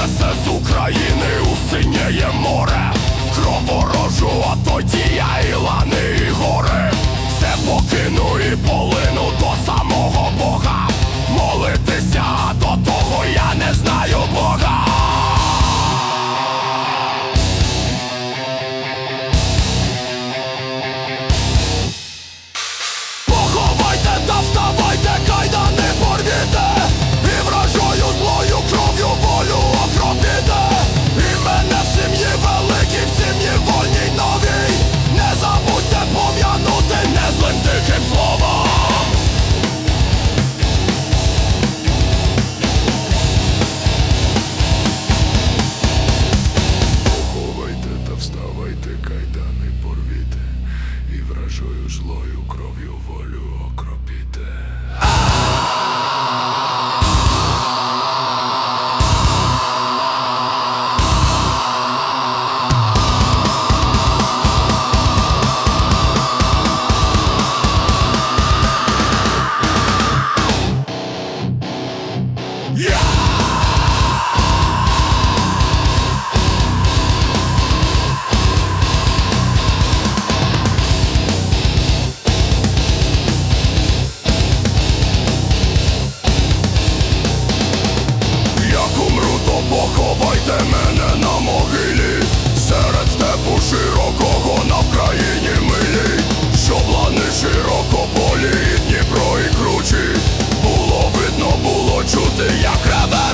несе з України у синєє море, кров ворожу, а тоді я і лани, і гори. Все покину і полину до самого Бога. Молитися, а до того я не знаю Бога. Поховайте та вставайте, кайдани порвіте, і вражою злою кров'ю волю окропіте. І мене в сім'ї великій, в сім'ї вольній новій не забудьте пом'янути незлим тихим словом. Поховайте та вставайте, кайдани порвіте, і вражою злою кров'ю волю окропіте. Поховайте мене на могилі, серед степу широкого на Вкраїні милій, щоб лани широкополі, і Дніпро, і кручі було видно, було чути, як реве